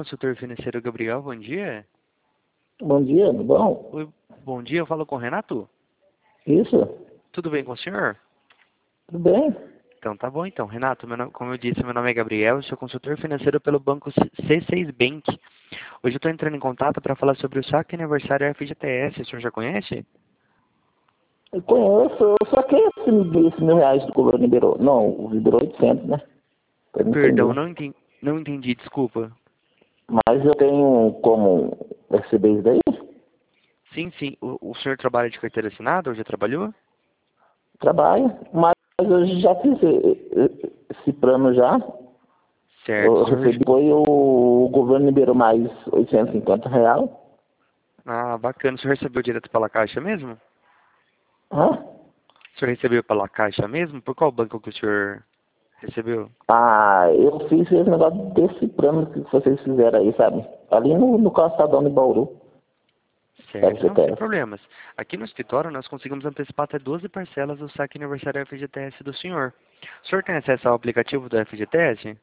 consultor financeiro Gabriel, bom dia. Bom dia, tudo bom? Oi, bom dia, eu falo com o Renato. Isso, Tudo bem com o senhor? tudo bem? Então tá bom então. Renato, como eu disse, meu nome é Gabriel, eu sou consultor financeiro pelo banco C6 Bank. Hoje eu estou entrando em contato para falar sobre o saque aniversário FGTS, o senhor já conhece? Eu conheço, eu saquei esse R$ 1.000 do governo liberou. Não, liberou 800, né? Eu não Perdão, entendi. não entendi, desculpa. Mas eu tenho como receber isso daí? Sim, o senhor trabalha de carteira assinada ou já trabalhou? Trabalho, mas eu já fiz esse plano já. Certo, Eu o senhor... recebi, foi o governo liberou mais R$ 850. Ah, bacana, o senhor recebeu direto pela Caixa mesmo? Hã? O senhor recebeu pela Caixa mesmo? Por qual banco que o senhor recebeu? Ah, eu fiz esse negócio desse plano que vocês fizeram aí, sabe? Ali no calçadão de Bauru, Certo, não, sem FGTS. problemas. Aqui no escritório nós conseguimos antecipar até 12 parcelas do saque aniversário FGTS do senhor. O senhor tem acesso ao aplicativo do FGTS?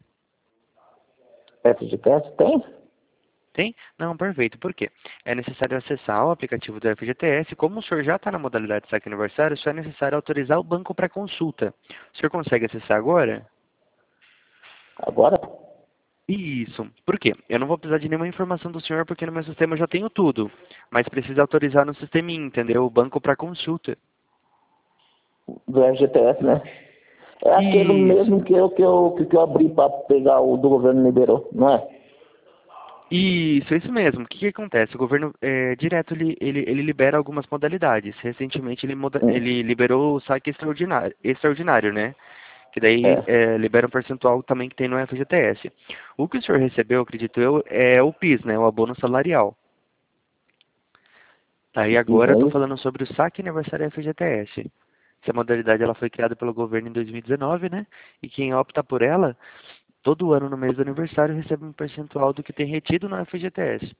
FGTS tem? Tem? Não, perfeito. Por quê? É necessário acessar o aplicativo do FGTS. Como o senhor já está na modalidade de saque aniversário, só é necessário autorizar o banco para consulta. O senhor consegue acessar agora? Agora? Isso. Por quê? Eu não vou precisar de nenhuma informação do senhor porque no meu sistema eu já tenho tudo. Mas precisa autorizar no sisteminha, entendeu? O banco para consulta. Do FGTS, né? É aquele Isso. mesmo que eu abri para pegar o do governo liberou, não é? Isso mesmo. O que acontece? O governo, direto, ele libera algumas modalidades. Recentemente, Hum, ele liberou o saque extraordinário, né? Que daí É. libera um percentual também que tem no FGTS. O que o senhor recebeu, acredito eu, é o PIS, né? O abono salarial. Aí Fiz agora eu estou aí. falando sobre o saque aniversário FGTS. Essa modalidade ela foi criada pelo governo em 2019, né? E quem opta por ela, todo ano no mês do aniversário recebe um percentual do que tem retido no FGTS.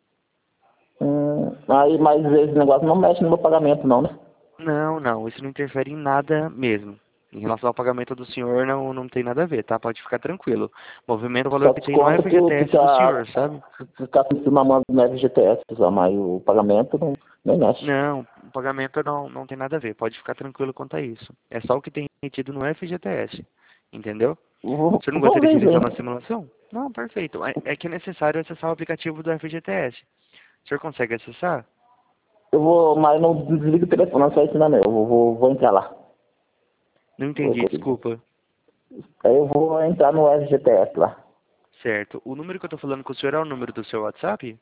Aí, mas esse negócio não mexe no meu pagamento, não, né? Não, isso não interfere em nada mesmo. Em relação ao pagamento do senhor, não tem nada a ver, tá? Pode ficar tranquilo. Movimento o valor Só que tem no desconta que FGTS do senhor, sabe? fica acima no FGTS, só, mas o pagamento não, nem mexe. Não, o pagamento não tem nada a ver. Pode ficar tranquilo quanto a isso. É só o que tem retido no FGTS. Entendeu? Você não Vamos gostaria ver de isso realizar uma aí. simulação? Não, perfeito. É que é necessário acessar o aplicativo do FGTS. O senhor consegue acessar? Eu vou, mas não desliga o telefone, não sai ensinar não. Eu vou entrar lá. Não entendi, desculpa. Aí eu vou entrar no FGTS lá. Certo. O número que eu estou falando com o senhor é o número do seu WhatsApp?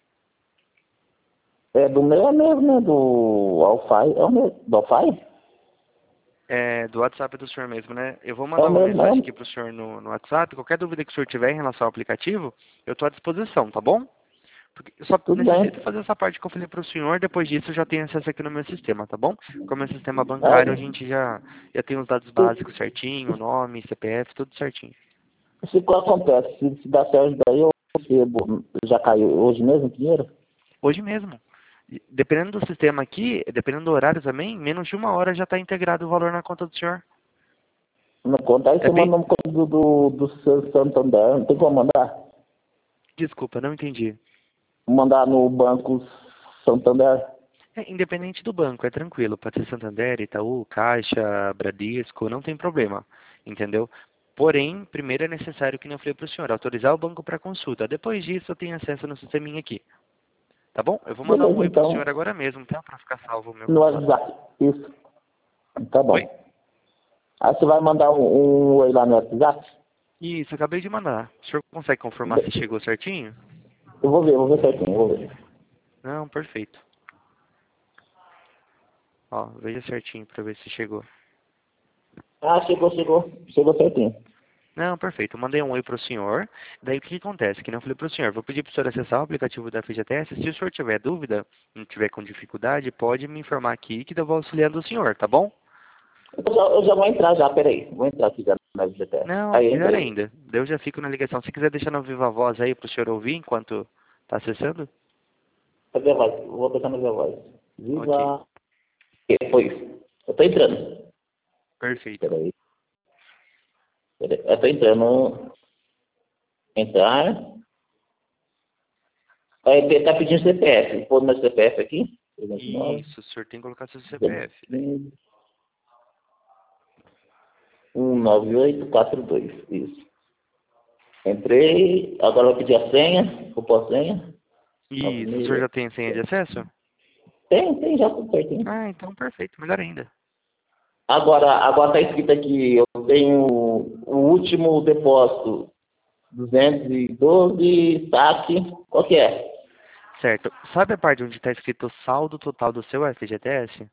É do meu é mesmo, né? Do Alfai. É o meu. Do Alfai? É, do WhatsApp do senhor mesmo, né? Eu vou É mandar o uma mesmo, mensagem aqui pro senhor no WhatsApp. Qualquer dúvida que o senhor tiver em relação ao aplicativo, eu estou à disposição, tá bom? Porque eu só Tudo bem. necessito fazer essa parte que eu falei pro senhor, depois disso eu já tenho acesso aqui no meu sistema, tá bom? Como é sistema Ah, bancário, a gente já tem os dados básicos se, certinho, nome, CPF, tudo certinho. se o que acontece, se dá certo daí, eu recebo. Já caiu hoje mesmo o dinheiro? Hoje mesmo. Dependendo do sistema aqui, dependendo do horário também, menos de uma hora já está integrado o valor na conta do senhor. Não conta. Aí É você bem... manda um código do seu Santander. Não tem como mandar? Desculpa, não entendi. Mandar no banco Santander. É, independente do banco, é tranquilo. Pode ser Santander, Itaú, Caixa, Bradesco, não tem problema. Entendeu? Porém, primeiro é necessário, que nem eu falei para o senhor, autorizar o banco para consulta. Depois disso, eu tenho acesso no sisteminha aqui. Tá bom? Eu vou mandar um Beleza, oi para o senhor então. agora mesmo, tá? Para ficar salvo o meu No contato. WhatsApp. Isso. Tá Oi? bom. Aí você vai mandar um oi lá no WhatsApp? Isso, acabei de mandar. O senhor consegue confirmar se chegou certinho? Eu vou ver certinho, eu vou ver. Não, perfeito. Ó, veja certinho para ver se chegou. Ah, chegou certinho. Não, perfeito. Eu mandei um oi para o senhor. Daí o que acontece? Que nem eu falei para o senhor, vou pedir para o senhor acessar o aplicativo da FGTS. Se o senhor tiver dúvida, não tiver com dificuldade, pode me informar aqui que eu vou auxiliando o senhor, tá bom? Eu já vou entrar já, peraí. Vou entrar aqui já na FGTS. Não, Aí eu melhor entrei. ainda. Daí eu já fico na ligação. Se quiser deixar no viva voz aí para o senhor ouvir enquanto está acessando. Cadê a voz? Vou botar na minha voz. Ok, Viva. Foi isso. Eu tô entrando. perfeito. Peraí. Eu tô entrando. Entrar. Tá pedindo CPF. Pô, meu CPF aqui? Isso, o senhor tem que colocar seu CPF. 19842. Isso. Entrei, agora eu pedi a senha, a senha. Isso, o senhor já tem senha de acesso? Tem, já tudo certinho. Ah, então perfeito, melhor ainda. Agora tá escrito aqui, eu tenho o último depósito, 212, saque, qual que é? Certo. Sabe a parte onde está escrito saldo total do seu FGTS?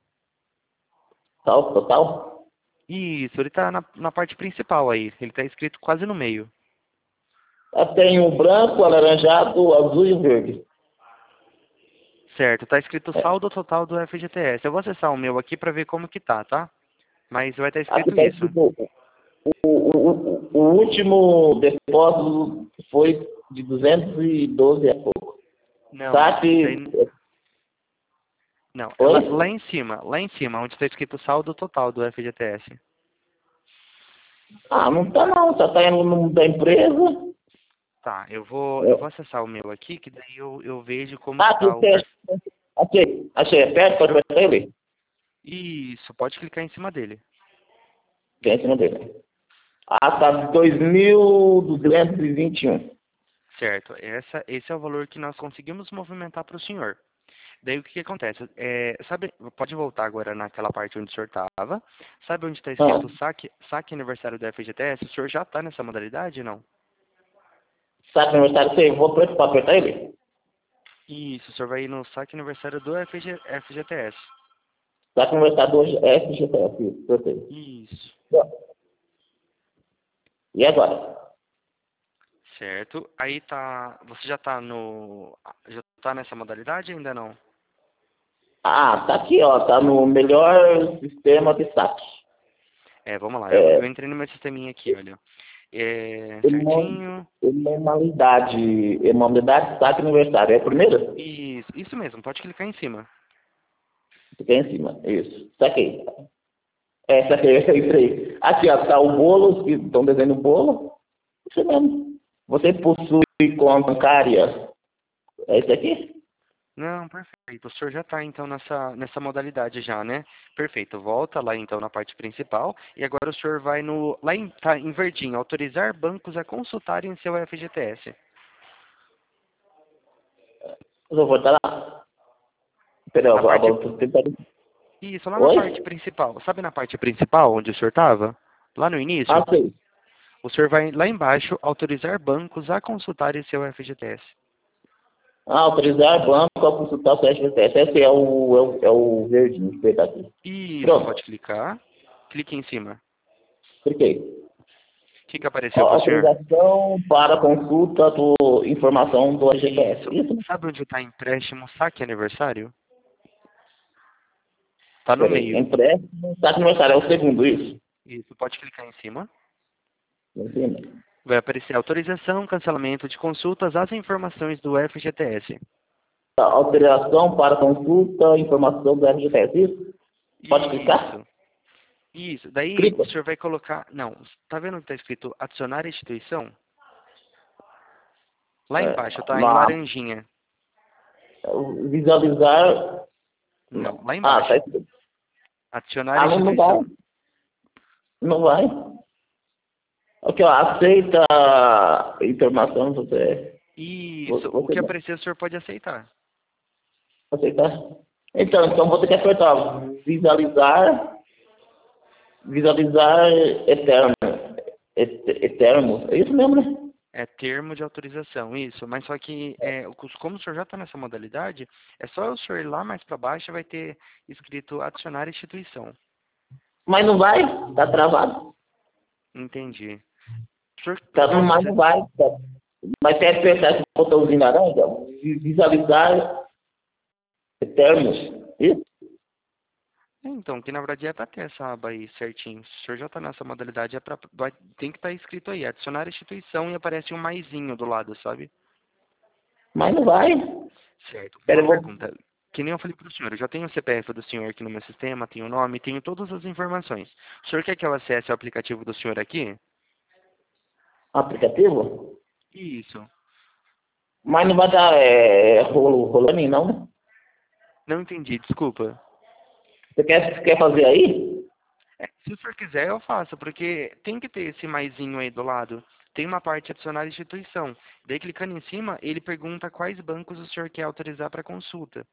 Total? Isso, ele está na parte principal aí. Ele está escrito quase no meio. Eu tenho o branco, o alaranjado, o azul e o verde. Certo, está escrito saldo total do FGTS. Eu vou acessar o meu aqui para ver como que tá? Mas vai estar Aqui escrito tá isso. escrito, o último depósito foi de 212 a pouco. Não, isso Saque, aí... Não, é oi? lá em cima, onde está escrito saldo total do FGTS. Ah, não tá não, só tá indo no nome da empresa. Tá, eu vou acessar o meu aqui, que daí eu vejo como que Aqui, tá o... achei, é perto, pode apertar ele? Isso, pode clicar em cima dele. Tem em cima dele. Ah, tá 2.221. Certo, esse é o valor que nós conseguimos movimentar para o senhor. Daí o que acontece? Sabe, pode voltar agora naquela parte onde o senhor estava. Sabe onde está Ah, escrito saque aniversário do FGTS? O senhor já está nessa modalidade, não? saque aniversário, sei, vou apertar ele? Isso, o senhor vai ir no saque aniversário do FGTS. Saque aniversário hoje é FGTS, isso, perfeito. Isso. E agora? Certo. Aí tá. Você já está Já tá nessa modalidade ou ainda não? Ah, tá aqui, ó, tá no melhor sistema de saque. Vamos lá. Eu É, entrei no meu sisteminha aqui, olha. emo- Certinho. Emoldade, saque aniversário. É a primeira? Isso mesmo, pode clicar em cima. Fica em cima, isso. Saquei. Saquei, entrei. Aqui, ó, tá o bolo, que estão desenhando o bolo. Isso mesmo. Você possui conta bancária? É isso aqui? Não, perfeito. O senhor já está então nessa modalidade já, né? Perfeito. Volta lá então na parte principal e agora o senhor vai no tá em verdinho, autorizar bancos a consultarem seu FGTS. Eu vou voltar lá. Peraí, Na parte agora eu tô tentando. Isso, lá na Oi? parte principal. Sabe na parte principal onde o senhor estava? Lá no Ah, início? sei. O senhor vai lá embaixo autorizar bancos a consultarem seu FGTS. Ah, autorizar banco a consultar o CSVTS. Esse é o verdinho que está aqui. Isso, pode Pronto. clicar. Clique em cima. Cliquei. O que apareceu para o senhor? Autorização para consulta do informação do Isso. AGTS. Isso. Sabe onde está empréstimo saque aniversário? Está no Peraí. meio. Empréstimo. Tá aniversário. É o segundo, isso? Isso, pode clicar em cima. Em cima. Vai aparecer autorização, cancelamento de consultas às informações do FGTS. Tá, autorização para consulta, informação do AGTS. Isso? Pode clicar? Isso. Isso. Daí Clica. o senhor vai colocar... Não, tá vendo que está escrito adicionar instituição? Lá É, embaixo, tá em na, laranjinha. visualizar. Não, lá Ah, tá embaixo. escrito. Adicionar Ah, não vai. instituição. Não vai. Ok, ó, aceita a informação, Isso. O você que não aparecer o senhor pode aceitar. aceitar. Então vou ter que apertar visualizar eterno, eterno, é isso mesmo, né? É termo de autorização, isso. Mas só que, como o senhor já está nessa modalidade, é só o senhor ir lá mais para baixo vai ter escrito adicionar instituição. Mas não vai, tá travado. Entendi. O senhor, Tá, mas você não vai. Tá. Mas tem que apertar esse botãozinho laranja, visualizar eternos, isso? Então, que na verdade é para ter essa aba aí certinho. Se o senhor já está nessa modalidade, tem que estar escrito aí, adicionar instituição e aparece um maisinho do lado, sabe? Mas não vai. Certo. Pera, Uma eu vou. pergunta. Que nem eu falei para o senhor, eu já tenho o CPF do senhor aqui no meu sistema, tenho o nome, tenho todas as informações. O senhor quer que eu acesse o aplicativo do senhor aqui? Aplicativo? Isso. Mas não vai dar rolo pra mim, não, né? Não entendi, desculpa. Você quer fazer aí? Se o senhor quiser, eu faço, porque tem que ter esse maisinho aí do lado. Tem uma parte adicionar instituição. Daí, clicando em cima, ele pergunta quais bancos o senhor quer autorizar para consulta.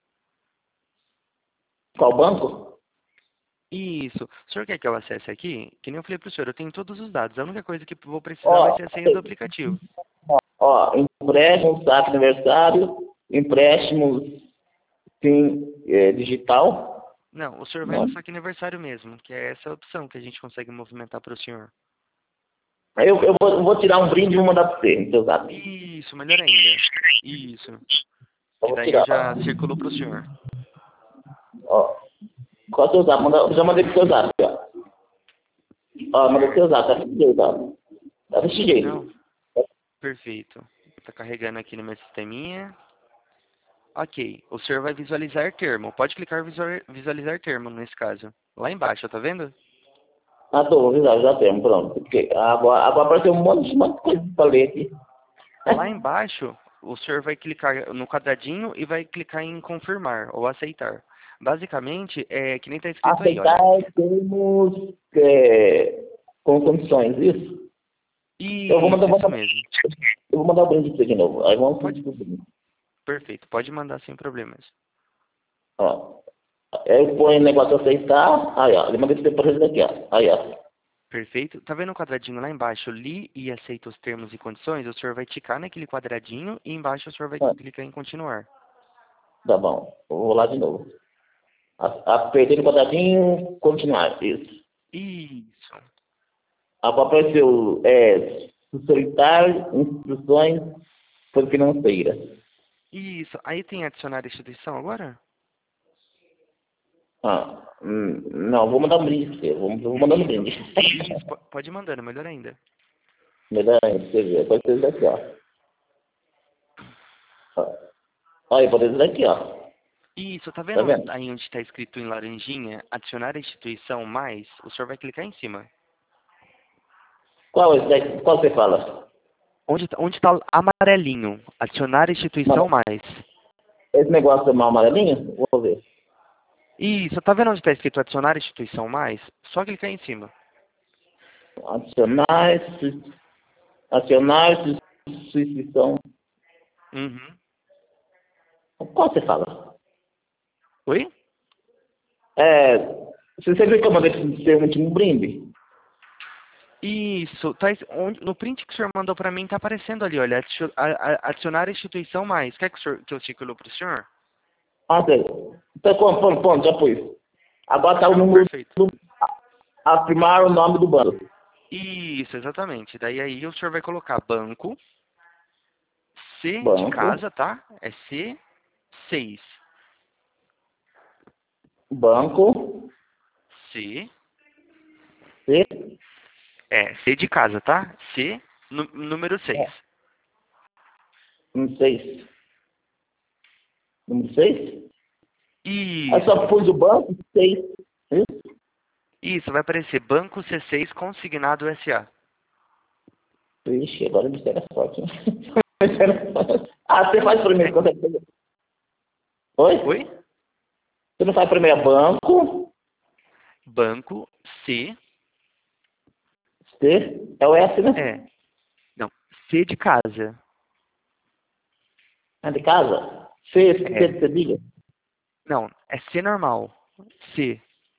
Qual banco? Isso. O senhor quer que eu acesse aqui? Que nem eu falei para o senhor, eu tenho todos os dados. A única coisa que eu vou precisar vai Ó, ser a senha do aplicativo. ó, empréstimo, saque aniversário, empréstimos, sim, digital. Não, o senhor vai Não. no saque aniversário mesmo, que é essa opção que a gente consegue movimentar para o senhor. Eu vou tirar um brinde e vou mandar para você, no seu zap. Isso, melhor ainda. Isso. Eu Que vou daí eu tirar. já circulo para o senhor. Ó, qual é o seu zap? Eu já mandei pro seu zap, ó. Ó, mandei pro seu zap, tá desse jeito, ó. Tá desse Não, jeito. perfeito. Tá carregando aqui no meu sisteminha. Ok, o senhor vai visualizar termo. Pode clicar em visualizar termo nesse caso. Lá embaixo, tá vendo? Ah, tô, já temos, pronto. Porque agora apareceu um monte de coisa pra ler aqui. Lá embaixo, o senhor vai clicar no quadradinho e vai clicar em confirmar ou aceitar. Basicamente, é que nem está escrito aí, Aceitar olha. termos com condições, isso? Eu vou mandar, Isso, isso mesmo. eu vou mandar o brinde pra você de novo. Aí vamos Pode, pro brinde. perfeito, pode mandar sem problemas. Ó. Aí eu ponho o negócio aceitar. Aí, ó. Ele mandei pra você por exemplo aqui, ó. Aí, ó. Perfeito. Tá vendo o quadradinho lá embaixo? Li e aceito os termos e condições. O senhor vai ticar naquele quadradinho e embaixo o senhor vai Ah, clicar em continuar. tá bom. Eu vou lá de novo. Apertei no quadradinho, continuar. Isso. Isso. Apareceu solicitar instruções sobre financeira. Isso. Aí tem adicionar instituição agora? Não, vou mandar um brinde pra você. Vou mandar um Isso. brinde. Isso. Pode ir mandando, melhor ainda. Melhor ainda, você ver. Pode ser daqui, ó. Ó. Olha, pode ser daqui, ó. Isso, tá Tá vendo vendo? aí onde está escrito em laranjinha, adicionar a instituição mais? O senhor vai clicar em cima. Qual, esse daqui? Qual você fala? Onde tá amarelinho, adicionar a instituição Mano, mais? esse negócio é mal amarelinho? Vou ver. Isso, tá vendo onde está escrito adicionar a instituição mais? Só clicar em cima. Adicionar, acionar, substituição. Uhum. Qual você fala? Oi? Você viu que eu mandei pra você um último brinde? Isso, no print que o senhor mandou para mim tá aparecendo ali, olha, adicionar a instituição mais. Quer que, que eu circulou para o senhor? Ah, sei. Então, pronto, já pus. Agora tá o Não, número perfeito. do... Afirmar o nome do banco. Isso, exatamente. Daí aí o senhor vai colocar banco, C de Banco, casa, tá? É C6. banco, C, C, C de casa, tá? C, número 6. número 6. Número 6? Aí só Isso. pus o banco, 6. Isso, vai aparecer Banco C6 Consignado SA. Ixi, agora me pega sorte. Hein? Ah, você faz primeiro, consegue fazer? Oi? Oi? Você não faz primeiro banco, Banco C, C, é o S, né? não, C de casa. É de casa? C, C É, de cedilha. não, é C normal. C,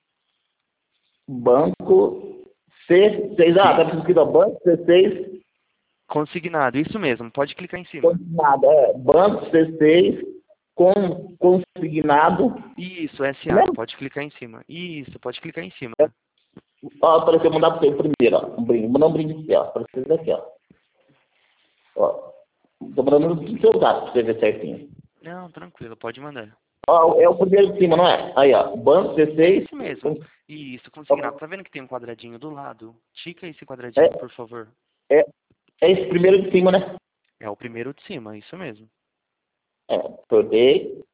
Banco, C6, C, tá escrito banco, C6, consignado, isso mesmo, pode clicar em cima. consignado, banco, C6, consignado, Isso, né? SA, pode clicar em cima. Isso, pode clicar em cima. Ó, apareceu mandar pra você primeiro, ó, um brinde, mandar um brinde aqui, ó, apareceu daqui, ó. Ó, tô mandando no seu gato pra você ver certinho. Não, tranquilo, pode mandar. Ó, é o primeiro de cima, não é? Aí, ó, banco, É C6, esse mesmo. Isso, consignado. Tá vendo que tem um quadradinho do lado? Tica esse é, quadradinho, por favor. é, é esse primeiro de cima, né? É o primeiro de cima, isso mesmo. Sorteio.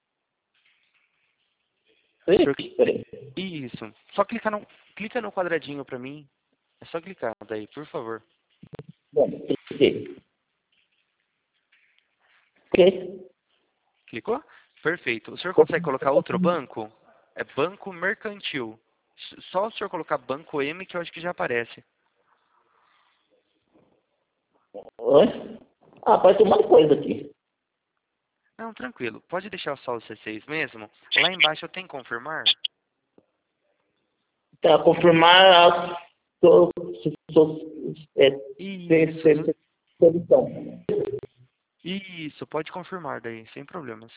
Senhor, Peraí. isso. Só clica no quadradinho pra mim. É só clicar daí, por favor. Bom, cliquei. Ok? Clicou? Perfeito. O senhor consegue colocar outro banco? É banco mercantil. Só o senhor colocar banco M que eu acho que já aparece. Oi? Ah, apareceu um monte de coisa aqui. Não, tranquilo. Pode deixar só o C6 mesmo. Lá embaixo eu tenho que confirmar. Para confirmar a so- Isso. solução. Isso, pode confirmar daí, sem problemas.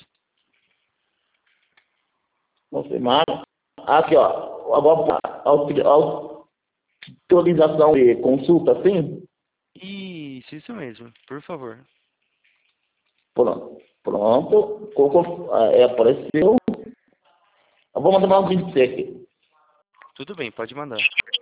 Confirmar. Aqui, ó. Agora, autorização de consulta, sim? Isso mesmo, por favor. Pronto. Pronto. Apareceu. Eu vou mandar um vídeo aqui. Tudo bem, pode mandar.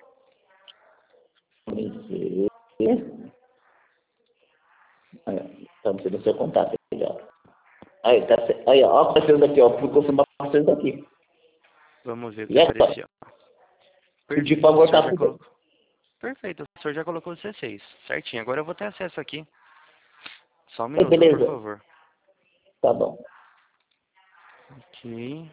Aí, tá no seu contato aqui, ó. Aí, tá, aí, ó, aparecendo aqui, ó. Por confirmar aparecendo aqui. Vamos ver o E que é, apareceu. por Perfeito, o favor, senhor tá já tudo. colocou. Perfeito, o senhor já colocou o C6. Certinho, agora eu vou ter acesso aqui. Só um minuto, por Beleza. favor. Tá bom. Ok.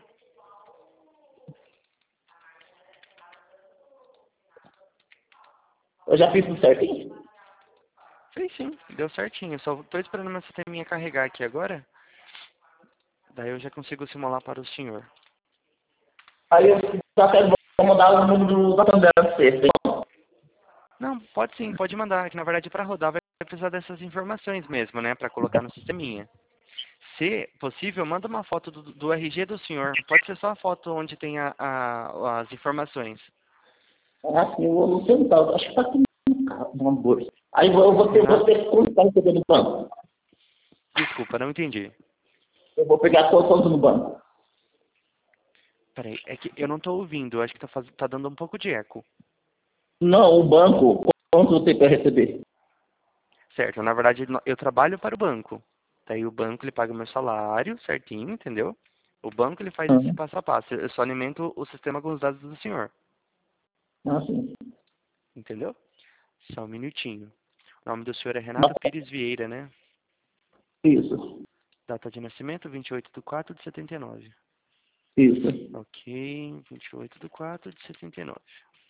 Eu já fiz tudo certinho? Fez sim, deu certinho. Só tô esperando meu sisteminha carregar aqui agora. Daí eu já consigo simular para o senhor. Aí eu só quero vou mandar o número do Santander pra você. Não, pode sim, pode mandar. Que na verdade para rodar vai precisar dessas informações mesmo, né? Para colocar no sisteminha. Se possível, manda uma foto do RG do senhor. Pode ser só a foto onde tem as informações. Ah, sim, eu vou no central. Acho que tá aqui no carro, no bolsa. Aí vou Renato, ter que contar isso aqui no banco. desculpa, não entendi. Eu vou pegar todos no banco. Peraí, é que eu não estou ouvindo. Acho que tá dando um pouco de eco. Não, o banco, quanto você quer receber? Certo, na verdade eu trabalho para o banco. Daí o banco ele paga o meu salário certinho, entendeu? O banco ele faz esse Uhum. passo a passo. Eu só alimento o sistema com os dados do senhor. Ah, sim. Entendeu? Só um minutinho. O nome do senhor é Mas, Renato Pires Vieira, né? isso, Data de nascimento, 28/4/79. isso. Ok, 28/4/79.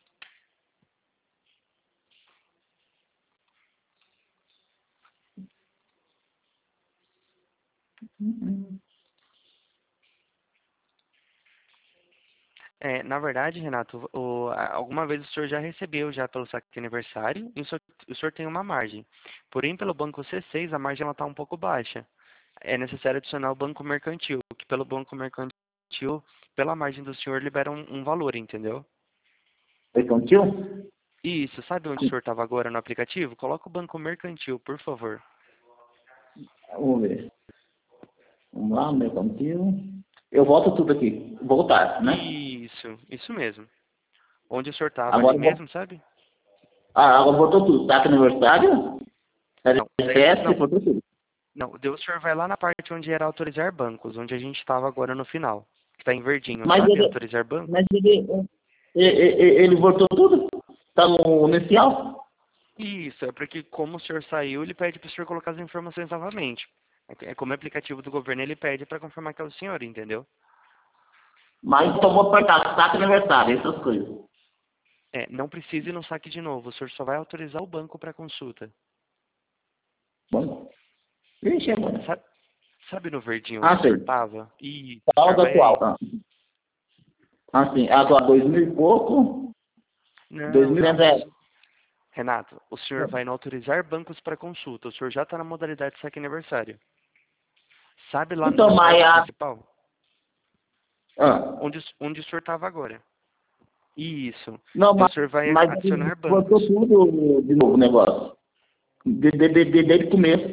Na verdade, Renato, alguma vez o senhor já recebeu já pelo saque de aniversário e o senhor tem uma margem. Porém, pelo banco C6, a margem está um pouco baixa. É necessário adicionar o banco mercantil, que pelo banco mercantil, pela margem do senhor, libera um valor, entendeu? Mercantil? Isso, sabe onde o senhor estava agora no aplicativo? Coloca o banco mercantil, por favor. Vamos ver. Vamos lá, mercantil. Eu volto tudo aqui. Voltar, né? Isso mesmo. Onde o senhor estava ali Agora, mesmo, sabe? agora voltou tudo. Tá aqui no aniversário? Não, RS, não, voltou tudo. não. O senhor vai lá na parte onde era autorizar bancos, onde a gente estava agora no final. Que está em verdinho, Mas sabe? ele, Autorizar banco. mas ele voltou tudo? Tá no inicial? Isso, é porque como o senhor saiu, ele pede para o senhor colocar as informações novamente. É como é aplicativo do governo, ele pede para confirmar que é o senhor, entendeu? Mas então vou apertar saque aniversário, essas coisas. Não precisa ir no saque de novo, o senhor só vai autorizar o banco para consulta. Bom, vixe, é bom. Sabe no verdinho onde Ah, o senhor sim. estava? E o senhor Saldo vai atual. aí. Sim. Agora 2000 e pouco. Não, 2000 não. é. Renato, o senhor vai no autorizar bancos para consulta. O senhor já está na modalidade saque aniversário. Sabe lá Então, no mas site principal? ah, Onde o senhor estava agora. Isso. não, Daí o senhor vai mas ele adicionar botou bancos. tudo de novo o negócio. Desde o começo.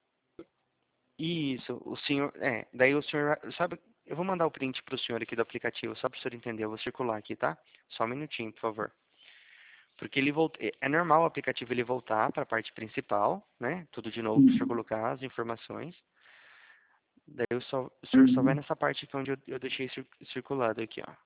Isso. O senhor. Daí o senhor. Sabe. Eu vou mandar o print para o senhor aqui do aplicativo, só para o senhor entender. Eu vou circular aqui, tá? Só um minutinho, por favor. Porque ele volta. É normal o aplicativo ele voltar para a parte principal, né? Tudo de novo para o senhor colocar as informações. Daí o senhor só vai Uhum. nessa parte aqui onde eu deixei circulado aqui, ó.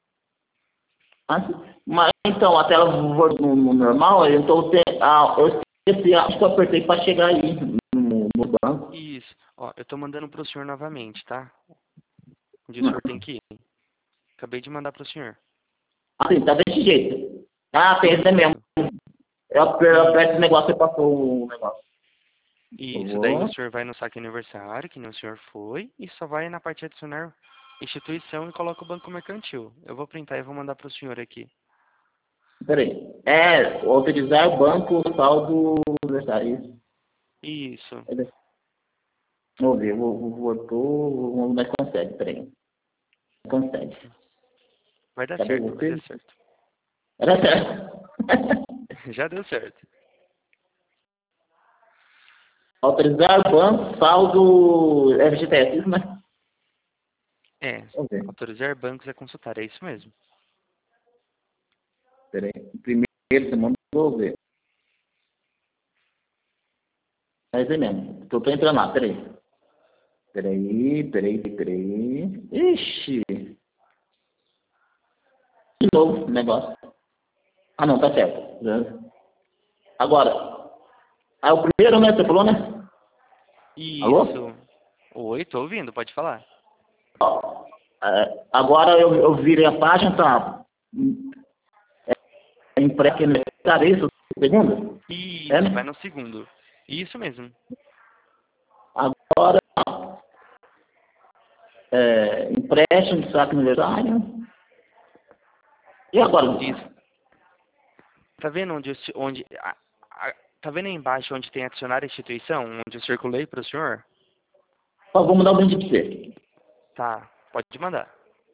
Mas então, a tela voltou no normal, então eu esqueci, acho que eu apertei para chegar aí no banco. Isso. Ó, eu tô mandando pro senhor novamente, tá? Onde o senhor tem que ir. Acabei de mandar pro senhor. Assim, tá desse jeito. Ah, tem esse mesmo. Eu aperto esse negócio e passou o negócio. Isso, daí o senhor vai no saque aniversário, que nem o senhor foi, e só vai na parte adicionar instituição e coloca o banco mercantil. Eu vou printar e vou mandar pro senhor aqui. Peraí. Autorizar o banco saldo aniversário. Isso. Vamos ver, mas consegue, peraí. Consegue. Vai dar Cadê certo, vai você? dar certo. Era certo. Já deu certo. Autorizar o banco saldo FGTS, isso, né? É, Vamos ver. autorizar bancos a consultar, é isso mesmo. Peraí. Primeiro você mandou ver. É isso aí mesmo. Tô entrando lá, peraí. Peraí. Ixi. De novo o negócio. Ah, não, tá certo. Agora. Ah, o primeiro, né? Você falou, né? Alô? Isso. Oi, tô ouvindo, pode falar. Ó, agora eu virei a página, tá? Impresso aqui no isso, segundo? Isso, É, né? vai no segundo. Isso mesmo. Agora, empréstimo de saque aniversário. E agora? Isso. Tá vendo tá vendo aí embaixo onde tem adicionar a instituição, onde eu circulei pro senhor? Ó, vou mandar um brinde pra você. Tá, pode mandar.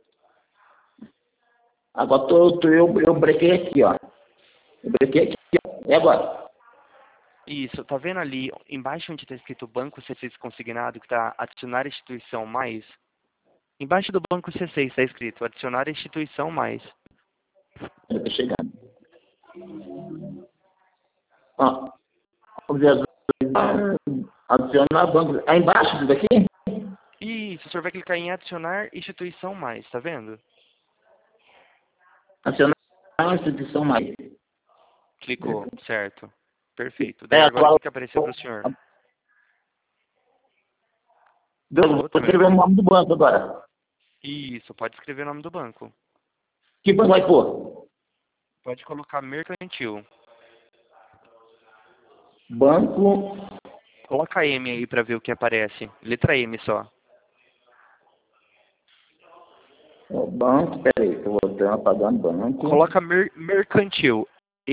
Agora eu brequei aqui, ó. Eu brequei aqui, ó. E agora? Isso, tá vendo ali embaixo onde tá escrito Banco C6 Consignado, que tá adicionar instituição mais? Embaixo do Banco C6 tá escrito adicionar instituição mais. Eu tô chegando. Ó, adicionar banco. Aí embaixo disso daqui? Isso, o senhor vai clicar em adicionar instituição mais, tá vendo? Adicionar instituição mais. Clicou, certo. Perfeito. Daí agora o Agora que apareceu pro senhor? vou Alô, tá me escrever o ouvindo? nome do banco agora. Isso, pode escrever o nome do banco. Que banco vai pôr? Pode colocar mercantil. Banco. Coloca M aí pra ver o que aparece. Letra M só. Banco, peraí, que eu vou ter apagando banco. Coloca mercantil.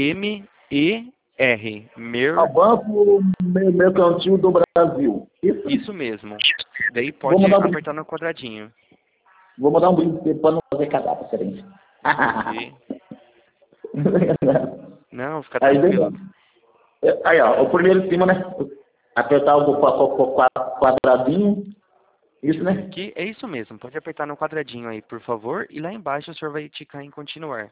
M-E-R. Banco Mercantil do Brasil. Isso mesmo. Daí Vou pode mandar apertar no quadradinho. vou mandar um brinde para não fazer cadastro, diferente. Ok. Não, fica Aí, tranquilo. aí, ó, o primeiro em cima, né? Apertar o quadradinho. Isso, né? Que é isso mesmo. Pode apertar no quadradinho aí, por favor. E lá embaixo o senhor vai ticar em continuar.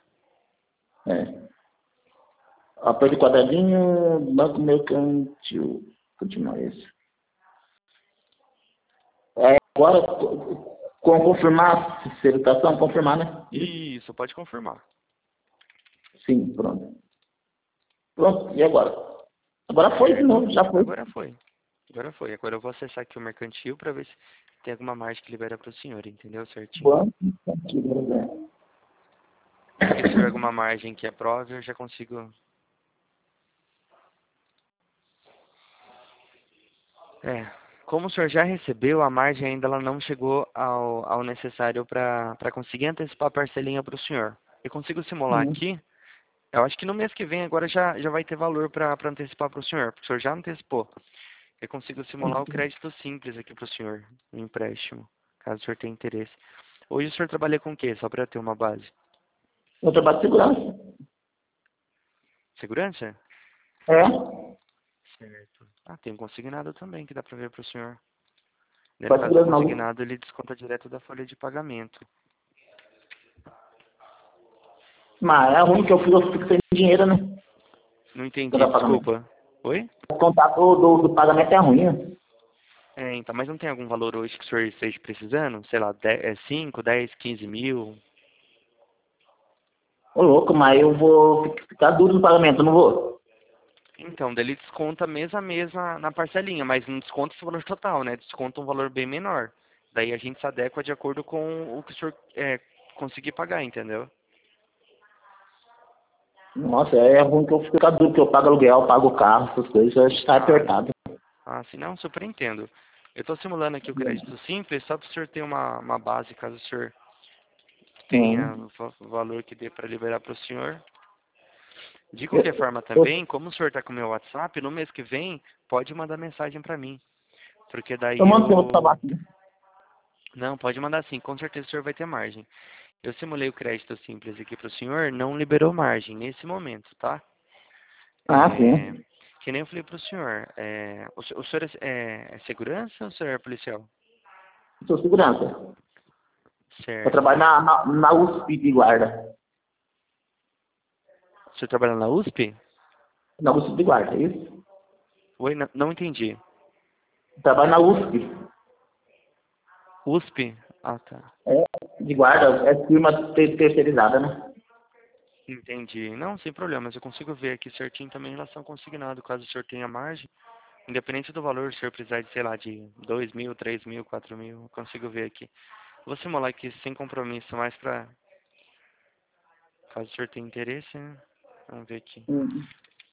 Aperte o quadradinho, Banco Mercantil. Continua isso. Agora, confirmar a certificação, confirmar, né? Isso, pode confirmar. Sim, pronto. Pronto, e agora? Agora foi de novo, já foi. Agora foi. Agora foi. Agora eu vou acessar aqui o mercantil para ver se tem alguma margem que libera para o senhor, entendeu certinho? Banco Mercantil, né? Se tiver alguma margem que aprove, eu já consigo. Como o senhor já recebeu, a margem ainda ela não chegou ao necessário para conseguir antecipar a parcelinha para o senhor. Eu consigo simular aqui. Eu acho que no mês que vem agora já vai ter valor para antecipar para o senhor, porque o senhor já antecipou. Eu consigo simular o crédito simples aqui para o senhor, o empréstimo, caso o senhor tenha interesse. Hoje o senhor trabalha com o quê? Só para ter uma base. Eu trabalho de segurança. Segurança? É? Certo. Ah, tem um consignado também que dá para ver para o senhor. Nesse Para caso, o segurança não. consignado ele desconta direto da folha de pagamento. Mas é ruim que eu fico sem dinheiro, né? Não entendi, Quando pagamento. desculpa. Oi? O contato do pagamento é ruim, né? Então, mas não tem algum valor hoje que o senhor esteja precisando? Sei lá, 5, 10, 15 mil? Ô louco, mas eu vou ficar duro no pagamento, não vou? Então, daí ele desconta mês a mês na parcelinha, mas não desconta esse valor total, né? Desconta um valor bem menor. Daí a gente se adequa de acordo com o que o senhor conseguir pagar, entendeu? Nossa, é ruim que eu fico duro, que eu pago aluguel, pago carro, essas coisas, já está Ah, apertado. assim, não, super entendo. Eu estou simulando aqui o crédito simples, só para o senhor ter uma base, caso o senhor tenha Hum. o valor que dê para liberar para o senhor. De qualquer Eu, forma eu, também, como o senhor está com o meu WhatsApp, no mês que vem, pode mandar mensagem para mim. Porque daí eu mando pelo eu... trabalho. Não, pode mandar sim, com certeza o senhor vai ter margem. Eu simulei o crédito simples aqui para o senhor, não liberou margem nesse momento, tá? Ah, É, sim. que nem eu falei para o senhor, o senhor é segurança ou o senhor é policial? Sou segurança. Eu Certo. trabalho na USP de guarda. O senhor trabalha na USP? Na USP de guarda, é isso? Oi, não, não entendi. Trabalho na USP. USP? Ah, tá. É, de guarda, é firma terceirizada, né? Entendi. Não, sem problemas. Eu consigo ver aqui certinho também em relação ao consignado. Caso o senhor tenha margem, independente do valor, se o senhor precisar de, sei lá, de 2.000, 3.000, 4.000, eu consigo ver aqui. Vou simular aqui sem compromisso, mais pra... Caso o senhor tenha interesse, né? Vamos ver aqui. Hum.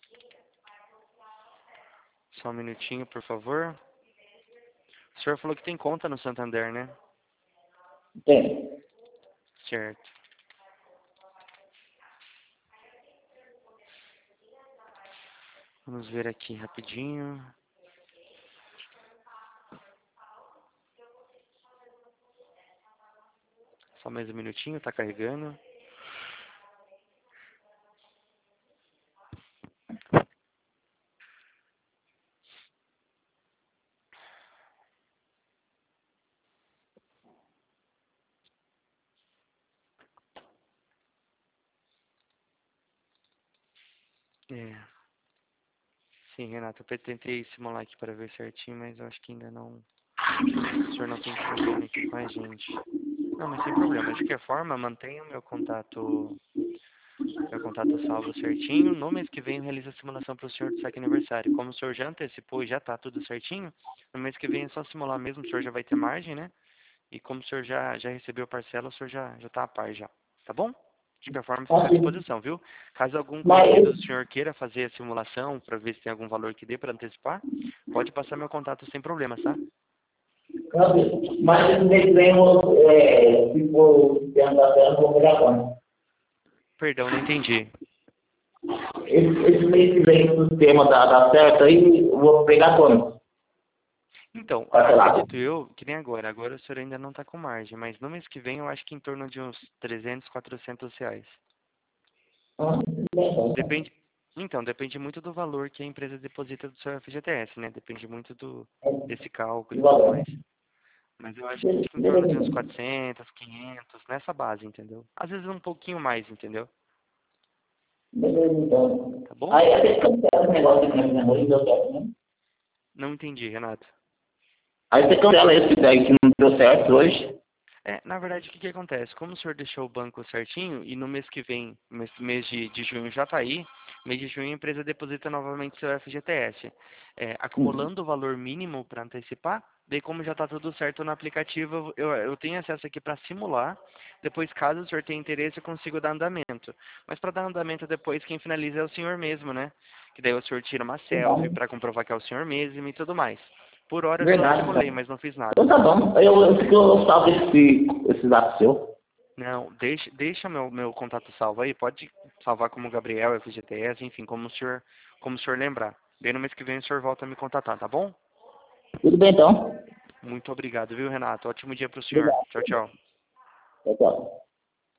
Só um minutinho, por favor. O senhor falou que tem conta no Santander, né? Tem. Certo. Vamos ver aqui rapidinho. Só mais um minutinho, tá carregando. É. Sim, Renato, eu tentei simular aqui para ver certinho, mas eu acho que ainda não... O senhor não tem convênio aqui com a gente. Não, mas sem problema. De qualquer forma, mantenha o meu contato salvo certinho. No mês que vem eu realizo a simulação para o senhor do saque aniversário. Como o senhor já antecipou e já está tudo certinho, no mês que vem é só simular mesmo, o senhor já vai ter margem, né? E como o senhor já recebeu parcela, o senhor já está a par já. Tá bom? De qualquer forma, fica à Assim, disposição, viu? Caso algum conhecido mas, do senhor queira fazer a simulação para ver se tem algum valor que dê para antecipar, pode passar meu contato sem problema, tá? mas esse mês vem, se for dentro da tela, eu vou pegar quando? Perdão, não entendi. Esse mês que vem o sistema dá certo aí, eu vou pegar quando? Então, Parcelado. acredito eu que nem agora. Agora o senhor ainda não está com margem, mas no mês que vem eu acho que em torno de uns 300, 400 reais. Ah, bem, Depende. Então, depende muito do valor que a empresa deposita do seu FGTS, né? Depende muito desse cálculo de e tudo valor. mais. Mas eu acho que em torno Beleza, de uns então. 400, 500, nessa base, entendeu? Às vezes um pouquinho mais, entendeu? Beleza, então. Tá bom? Aí até cancela esse negócio aqui na minha mãe, deu certo, né? Não entendi, Renato. Aí você cancela esse daí que não deu certo hoje. Na verdade, o que que acontece? Como o senhor deixou o banco certinho e no mês que vem, mês de junho já está aí, mês de junho a empresa deposita novamente seu FGTS, Hum. acumulando o valor mínimo para antecipar, daí como já está tudo certo no aplicativo, eu tenho acesso aqui para simular, depois caso o senhor tenha interesse eu consigo dar andamento. Mas para dar andamento depois quem finaliza é o senhor mesmo, né? Que daí o senhor tira uma selfie Então, para comprovar que é o senhor mesmo e tudo mais. Por hora eu só verdade, simulei, então. mas não fiz nada. Então tá bom. Eu salvo esse zap seu. Não, deixa meu contato salvo aí. Pode salvar como Gabriel, FGTS, enfim, como o senhor lembrar. Bem no mês que vem o senhor volta a me contatar, tá bom? Tudo bem, então. Muito obrigado, viu, Renato? Ótimo dia pro senhor. Obrigado. Tchau, tchau. Tchau, tchau.